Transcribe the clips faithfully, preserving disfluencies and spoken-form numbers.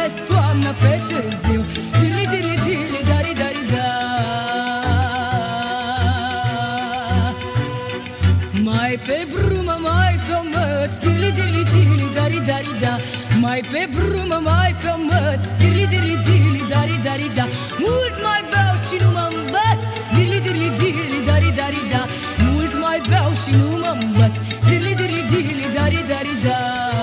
iubesc toamna pe târziu. Dili, dili, dili, dari, dari, da. Mai pe brumă, mai pe măt, dili, dili, dili, dari, dari, da. Mai pe brumă, mai pe măt, dili, dili, dili, dari, dari, da. Mult mai beau și nu mă îmbăt, dili, dili, dili, dari, dari, da. Mult mai beau și nu mă îmbăt, dili, dili, dili, dari, dari, da.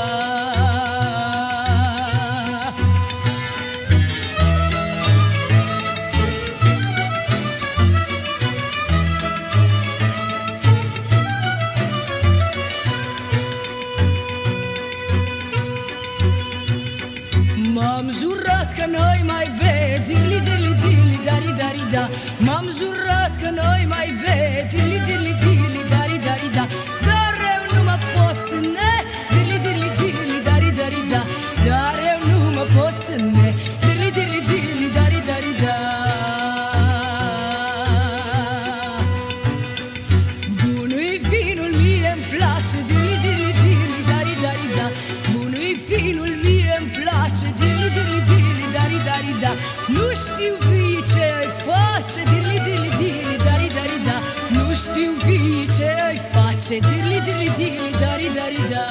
M-am jurat că noi mai be, dirli, dirli, dirli, dari, dari, da. M-am jurat că noi mai be, dirli, dirli, dirli, dari, dari, da. Dar eu nu mă pot ține, dirli, dirli, dirli, dari, dari, da. Dar eu nu mă pot ține, dirli, dirli, dirli, dari, dari, da. Bunui vinul mie-mi place, dirli, dirli, dirli, dari, dari, da. Bunui vinul mie-mi place, dirli, dirli, dirli, dari, dari, da. Nu știu vii ce-i face, dirli, dirli, dirli, dari, dari, da. Nu știu vii ce-i face, dirli, dirli, dirli, dari, dari, da.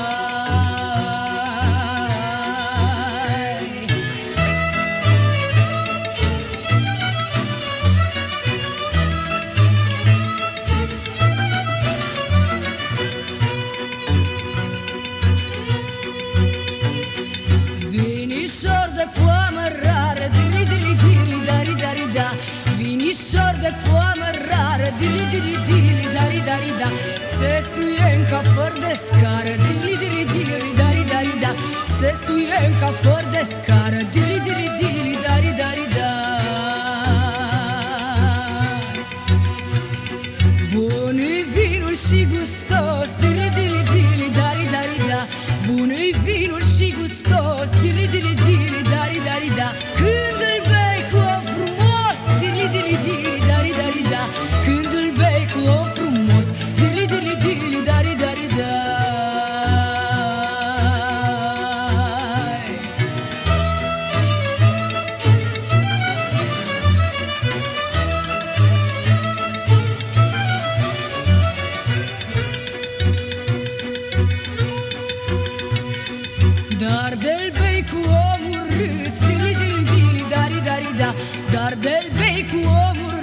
Vinișor de poamă rară, dirli, dirli, dirli, dari, dari, da. Vinișor de poamă rară, dirli, dirli, dirli, dari, dari, da. Se suie în cafăr de scară, dirli, dirli, dirli, dari, dari, da. Se suie în cafăr de scară, dirli, dirli, dirli, dari, dari, da. Bun-i vinul și gustos, dirli, dirli, dirli, dari, dari, da. Bun-i vinul și gustos, dirli, dirli, dirli, dari, dari, da. Când îl bei cu om frumos, dirli, dirli, dirli, dari, dari, da. Când îl bei cu om frumos, dirli, dirli, dirli, dari, dari, da. Dar de-l bei cu omul râț, dirli, dirli, dirli, dari, dari, da. Dar de-l bei cu omul